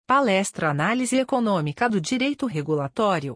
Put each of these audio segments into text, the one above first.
Palestra Análise Econômica do Direito Regulatório.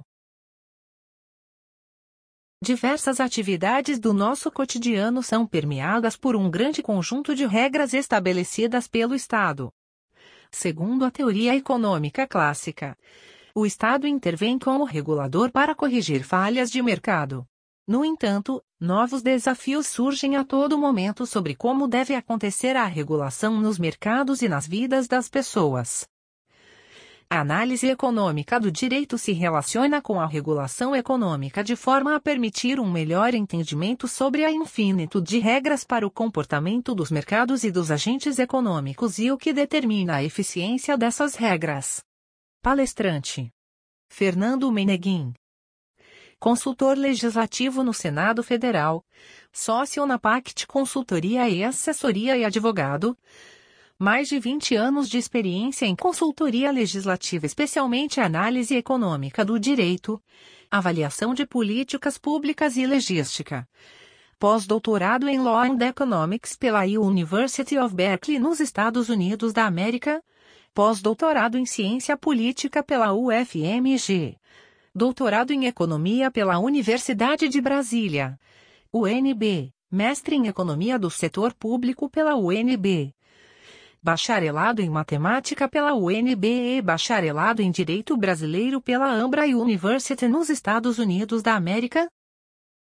Diversas atividades do nosso cotidiano são permeadas por um grande conjunto de regras estabelecidas pelo Estado. Segundo a teoria econômica clássica, o Estado intervém como regulador para corrigir falhas de mercado. No entanto, novos desafios surgem a todo momento sobre como deve acontecer a regulação nos mercados e nas vidas das pessoas. A análise econômica do direito se relaciona com a regulação econômica de forma a permitir um melhor entendimento sobre a infinitude de regras para o comportamento dos mercados e dos agentes econômicos e o que determina a eficiência dessas regras. Palestrante: Fernando Meneguin. Consultor legislativo no Senado Federal, sócio na Pact Consultoria e Assessoria e advogado. Mais de 20 anos de experiência em consultoria legislativa, especialmente análise econômica do direito, avaliação de políticas públicas e legística. Pós-doutorado em Law and Economics pela University of Berkeley nos Estados Unidos da América. Pós-doutorado em Ciência Política pela UFMG. Doutorado em Economia pela Universidade de Brasília. UNB. Mestre em Economia do Setor Público pela UNB. Bacharelado em Matemática pela UNB e Bacharelado em Direito Brasileiro pela Ambra University nos Estados Unidos da América.